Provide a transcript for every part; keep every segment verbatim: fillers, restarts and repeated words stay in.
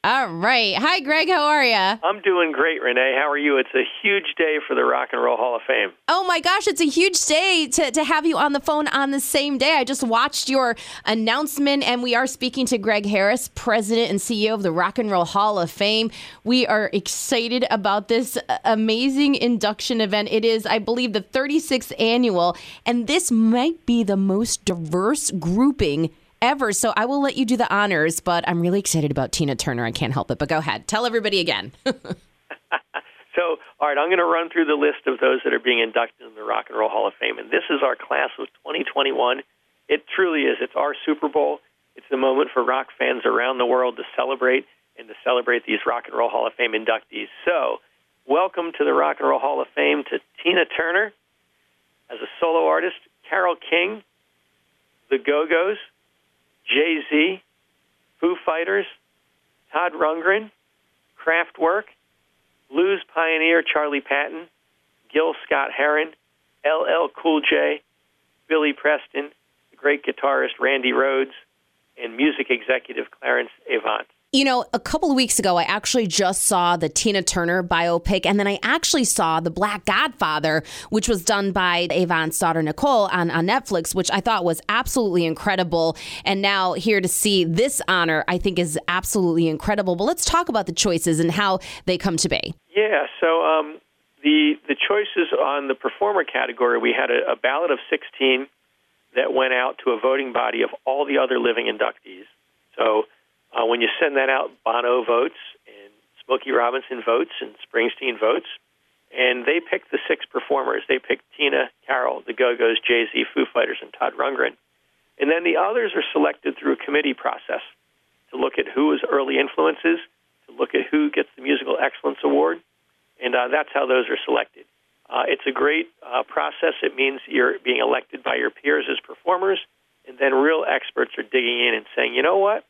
All right. Hi, Greg. How are you? I'm doing great, Renee. How are you? It's a huge day for the Rock and Roll Hall of Fame. Oh, my gosh. It's a huge day to, to have you on the phone on the same day. I just watched your announcement, and we are speaking to Greg Harris, President and C E O of the Rock and Roll Hall of Fame. We are excited about this amazing induction event. It is, I believe, the thirty-sixth annual, and this might be the most diverse grouping ever. So I will let you do the honors, but I'm really excited about Tina Turner. I can't help it. But go ahead. Tell everybody again. So, all right, I'm going to run through the list of those that are being inducted in the Rock and Roll Hall of Fame. And this is our class of twenty twenty-one. It truly is. It's our Super Bowl. It's the moment for rock fans around the world to celebrate and to celebrate these Rock and Roll Hall of Fame inductees. So, welcome to the Rock and Roll Hall of Fame to Tina Turner as a solo artist, Carole King, the Go-Go's, Jay-Z, Foo Fighters, Todd Rundgren, Kraftwerk, blues pioneer Charlie Patton, Gil Scott-Heron, L L Cool J, Billy Preston, the great guitarist Randy Rhoads, and music executive Clarence Avant. You know, a couple of weeks ago, I actually just saw the Tina Turner biopic, and then I actually saw The Black Godfather, which was done by Avant's daughter, Nicole, on, on Netflix, which I thought was absolutely incredible. And now here to see this honor, I think is absolutely incredible. But let's talk about the choices and how they come to be. Yeah, so um, the the choices on the performer category, we had a, a ballot of sixteen that went out to a voting body of all the other living inductees. So Uh, when you send that out, Bono votes, and Smokey Robinson votes, and Springsteen votes, and they picked the six performers. They picked Tina, Carole, the Go-Go's, Jay-Z, Foo Fighters, and Todd Rundgren. And then the others are selected through a committee process to look at who is early influences, to look at who gets the Musical Excellence Award, and uh, that's how those are selected. Uh, it's a great uh, process. It means you're being elected by your peers as performers, and then real experts are digging in and saying, you know what?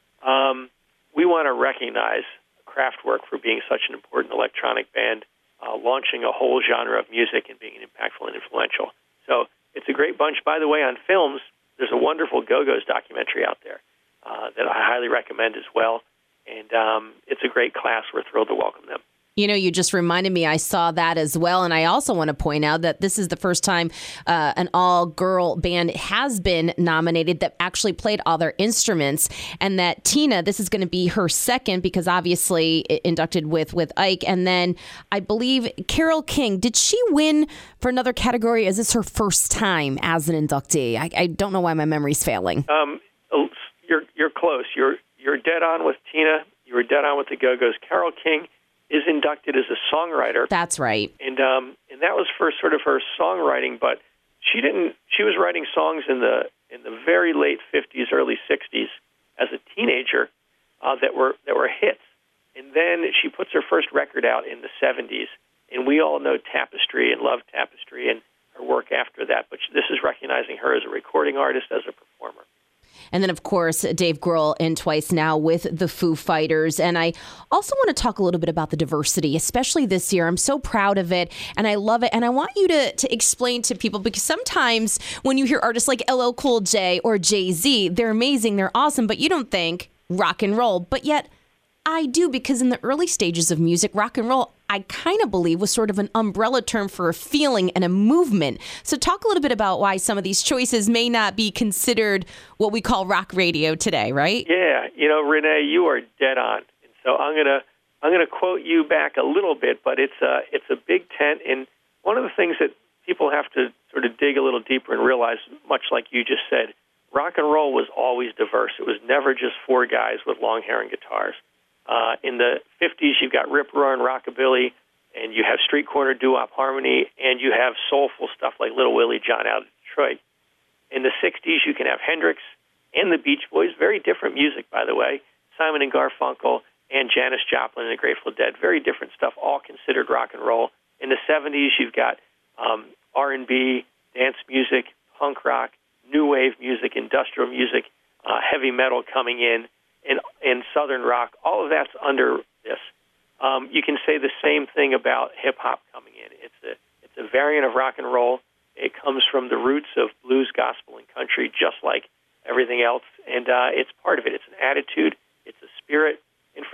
Um, we want to recognize Kraftwerk for being such an important electronic band, uh, launching a whole genre of music and being impactful and influential. So it's a great bunch. By the way, on films, there's a wonderful Go-Go's documentary out there uh, that I highly recommend as well. And um, it's a great class. We're thrilled to welcome them. You know, you just reminded me, I saw that as well. And I also want to point out that this is the first time uh, an all-girl band has been nominated that actually played all their instruments. And that Tina, this is going to be her second because obviously inducted with, with Ike. And then I believe Carole King, did she win for another category? Is this her first time as an inductee? I, I don't know why my memory's failing. Um, you're you're close. You're, you're dead on with Tina. You were dead on with the Go-Go's. Carole King is inducted as a songwriter. That's right. And um, and that was for sort of her songwriting, but she didn't. She was writing songs in the in the very late fifties, early sixties as a teenager uh, that were that were hits. And then she puts her first record out in the seventies, and we all know Tapestry and love Tapestry and her work after that. But this is recognizing her as a recording artist, as a performer. And then, of course, Dave Grohl in Twice Now with the Foo Fighters. And I also want to talk a little bit about the diversity, especially this year. I'm so proud of it, and I love it. And I want you to, to explain to people, because sometimes when you hear artists like L L Cool J or Jay-Z, they're amazing, they're awesome, but you don't think rock and roll. But yet I do, because in the early stages of music, rock and roll, I kind of believe, was sort of an umbrella term for a feeling and a movement. So talk a little bit about why some of these choices may not be considered what we call rock radio today, right? Yeah, you know, Renee, you are dead on. And so I'm gonna I'm gonna quote you back a little bit, but it's a it's a big tent, and one of the things that people have to sort of dig a little deeper and realize, much like you just said, rock and roll was always diverse. It was never just four guys with long hair and guitars. Uh, in the fifties, you've got rip-roaring rockabilly, and you have street corner doo-wop harmony, and you have soulful stuff like Little Willie John out of Detroit. In the sixties, you can have Hendrix and the Beach Boys, very different music, by the way, Simon and Garfunkel, and Janis Joplin and the Grateful Dead, very different stuff, all considered rock and roll. In the seventies, you've got um, R and B, dance music, punk rock, new wave music, industrial music, uh, heavy metal coming in, and, and southern rock. All of that's under this. Um, you can say the same thing about hip-hop coming in. It's a, it's a variant of rock and roll. It comes from the roots of blues, gospel, and country, just like everything else, and uh, it's part of it. It's an attitude. It's a spirit. And for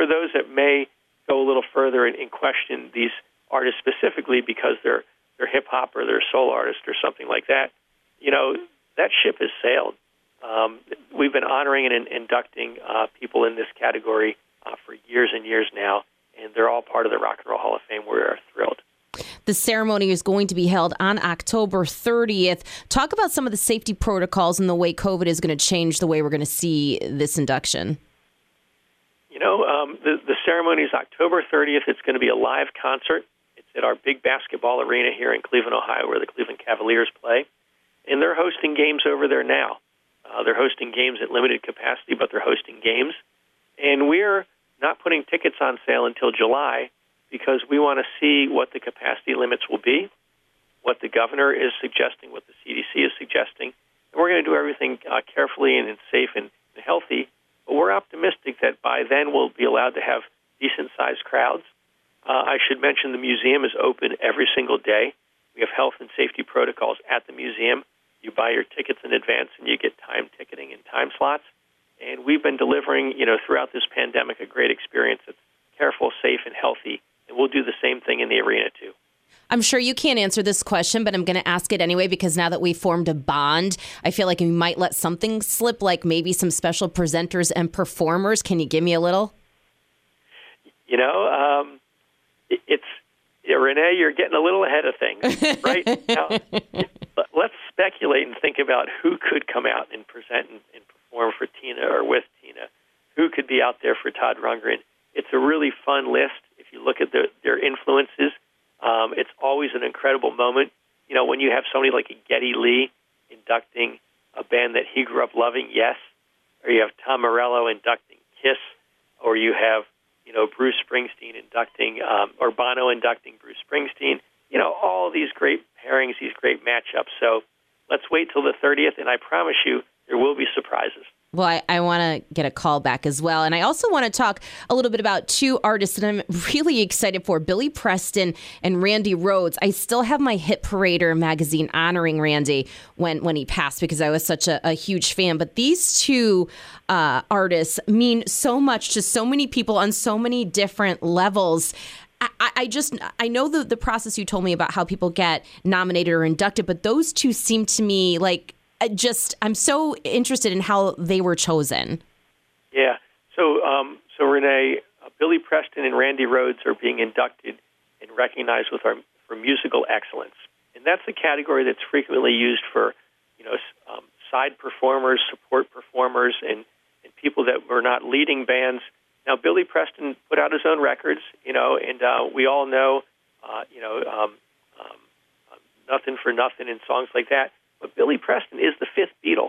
for those that may go a little further and, and question these artists specifically because they're they're hip hop or they're soul artists or something like that, you know, that ship has sailed. Um, we've been honoring and inducting uh, people in this category uh, for years and years now, and they're all part of the Rock and Roll Hall of Fame. We're thrilled. The ceremony is going to be held on October thirtieth. Talk about some of the safety protocols and the way COVID is going to change the way we're going to see this induction. You know, um, the, the ceremony is October thirtieth. It's going to be a live concert. It's at our big basketball arena here in Cleveland, Ohio, where the Cleveland Cavaliers play. And they're hosting games over there now. Uh, they're hosting games at limited capacity, but they're hosting games. And we're not putting tickets on sale until July because we want to see what the capacity limits will be, what the governor is suggesting, what the C D C is suggesting. And we're going to do everything uh, carefully and, and safe and, and healthy. But we're optimistic that by then we'll be allowed to have decent-sized crowds. Uh, I should mention the museum is open every single day. We have health and safety protocols at the museum. You buy your tickets in advance, and you get time ticketing and time slots. And we've been delivering, you know, throughout this pandemic, a great experience that's careful, safe, and healthy. And we'll do the same thing in the arena, too. I'm sure you can't answer this question, but I'm going to ask it anyway, because now that we've formed a bond, I feel like we might let something slip, like maybe some special presenters and performers. Can you give me a little? You know, um, it, it's, Renee, you're getting a little ahead of things, right? Now, let's speculate and think about who could come out and present and, and perform for Tina or with Tina. Who could be out there for Todd Rundgren? It's a really fun list. If you look at their, their influences, um, it's always an incredible moment. You know, when you have somebody like a Geddy Lee inducting a band that he grew up loving, Yes, or you have Tom Morello inducting Kiss, or you have, you know, Bruce Springsteen inducting, um, or Bono inducting Bruce Springsteen. You know, all these great pairings, these great matchups. So let's wait till the thirtieth, and I promise you there will be surprises. Well, I, I want to get a call back as well. And I also want to talk a little bit about two artists that I'm really excited for, Billy Preston and Randy Rhoads. I still have my Hit Parader magazine honoring Randy when, when he passed because I was such a, a huge fan. But these two uh, artists mean so much to so many people on so many different levels. I, I just, I know the, the process you told me about how people get nominated or inducted, but those two seem to me like, I just, I'm so interested in how they were chosen. Yeah. So, um, so Renee, uh, Billy Preston and Randy Rhoads are being inducted and recognized with our for musical excellence, and that's the category that's frequently used for, you know, um, side performers, support performers, and, and people that were not leading bands. Now, Billy Preston put out his own records, you know, and uh, we all know, uh, you know, um, um, uh, Nothing for Nothing and songs like that. But Billy Preston is the fifth Beatle.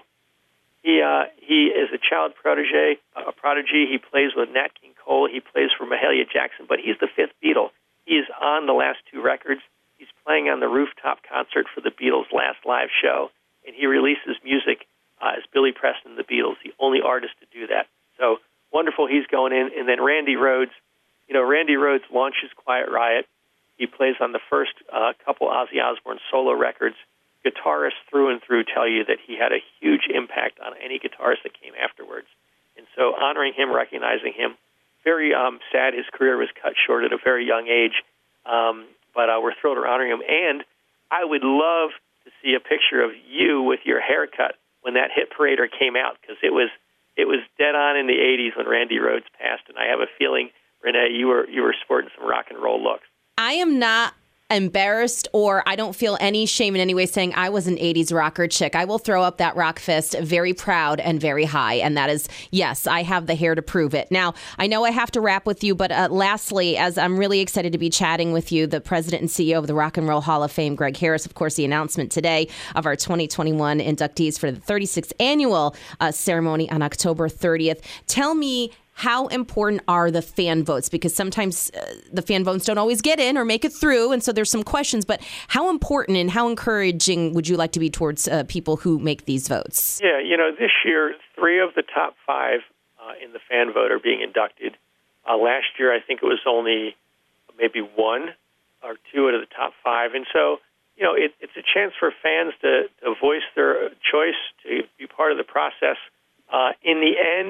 He uh, he is a child protege, a prodigy. He plays with Nat King Cole. He plays for Mahalia Jackson. But he's the fifth Beatle. He is on the last two records. He's playing on the rooftop concert for the Beatles' last live show, and he releases music uh, as Billy Preston, the Beatles, the only artist to do that. So wonderful. He's going in. And then Randy Rhoads. You know, Randy Rhoads launches Quiet Riot. He plays on the first uh, couple Ozzy Osbourne solo records. Guitarists through and through tell you that he had a huge impact on any guitarist that came afterwards. And so honoring him, recognizing him, very um, sad his career was cut short at a very young age, um, but uh, we're thrilled to honor him. And I would love to see a picture of you with your haircut when that Hit Parader came out, because it was it was dead on in the eighties when Randy Rhoads passed, and I have a feeling, Renee, you were you were sporting some rock and roll looks. I am not embarrassed, or I don't feel any shame in any way saying I was an eighties rocker chick. I will throw up that rock fist very proud and very high. And that is, yes, I have the hair to prove it. Now, I know I have to wrap with you, but uh, lastly, as I'm really excited to be chatting with you, the president and C E O of the Rock and Roll Hall of Fame, Greg Harris, of course, the announcement today of our twenty twenty-one inductees for the thirty-sixth annual uh, ceremony on October thirtieth. Tell me, how important are the fan votes? Because sometimes uh, the fan votes don't always get in or make it through, and so there's some questions. But how important and how encouraging would you like to be towards uh, people who make these votes? Yeah, you know, this year, three of the top five uh, in the fan vote are being inducted. Uh, last year, I think it was only maybe one or two out of the top five. And so, you know, it, it's a chance for fans to, to voice their choice, to be part of the process. Uh, in the end,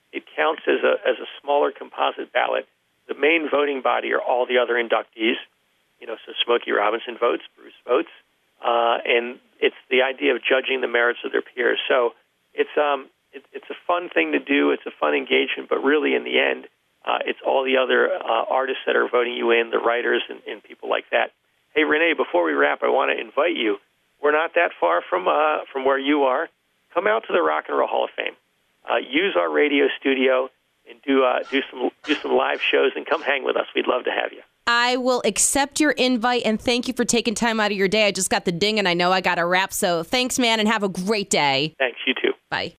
it counts as a as a smaller composite ballot. The main voting body are all the other inductees. You know, so Smokey Robinson votes, Bruce votes, uh, and it's the idea of judging the merits of their peers. So it's um it, it's a fun thing to do. It's a fun engagement, but really in the end, uh, it's all the other uh, artists that are voting you in, the writers and, and people like that. Hey, Renee, before we wrap, I want to invite you. We're not that far from uh, from where you are. Come out to the Rock and Roll Hall of Fame. Uh, use our radio studio and do uh, do some do some live shows and come hang with us. We'd love to have you. I will accept your invite, and thank you for taking time out of your day. I just got the ding, and I know I got a wrap, so thanks, man, and have a great day. Thanks, you too. Bye.